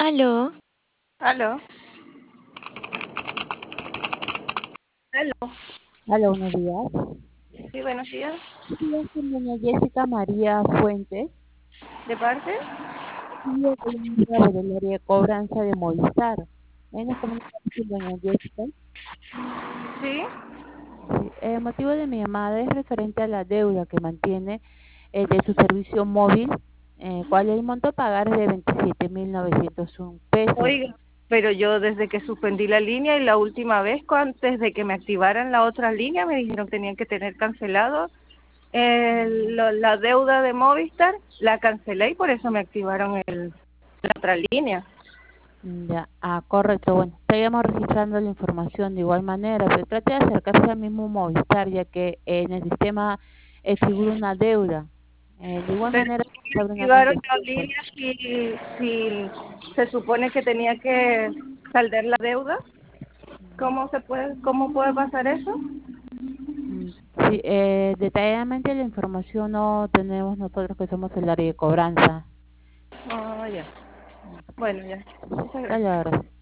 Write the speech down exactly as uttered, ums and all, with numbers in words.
Aló, Aló, aló. Hola, buenos días. Sí, buenos días. Yo soy doña Jessica María Fuentes. ¿De parte? Yo soy miembro del área de cobranza de Movistar. Ahí nos comunicamos con doña Jessica. Sí. Sí, el motivo de mi llamada es referente a la deuda que mantiene eh, de su servicio móvil, eh, cual el monto a pagar es de veintisiete mil novecientos uno pesos. Oiga, pero yo desde que suspendí la línea y la última vez, cu- antes de que me activaran la otra línea, me dijeron que tenían que tener cancelado el- lo- la deuda de Movistar, la cancelé y por eso me activaron el, la otra línea. Mm, Ya, ah, correcto. Bueno, estaríamos registrando la información de igual manera, pero trate de acercarse al mismo Movistar, ya que en el sistema eh, figura una deuda. Eh, de igual Pero manera, ¿cómo me se abre una activaron cuenta la simple. línea si, si se supone que tenía que saldar la deuda? ¿Cómo se puede, cómo puede pasar eso? Mm, Sí, eh, detalladamente la información no tenemos nosotros que somos el área de cobranza. Ah, ya. Bueno, ya. Muchas Dale, gracias. ahora.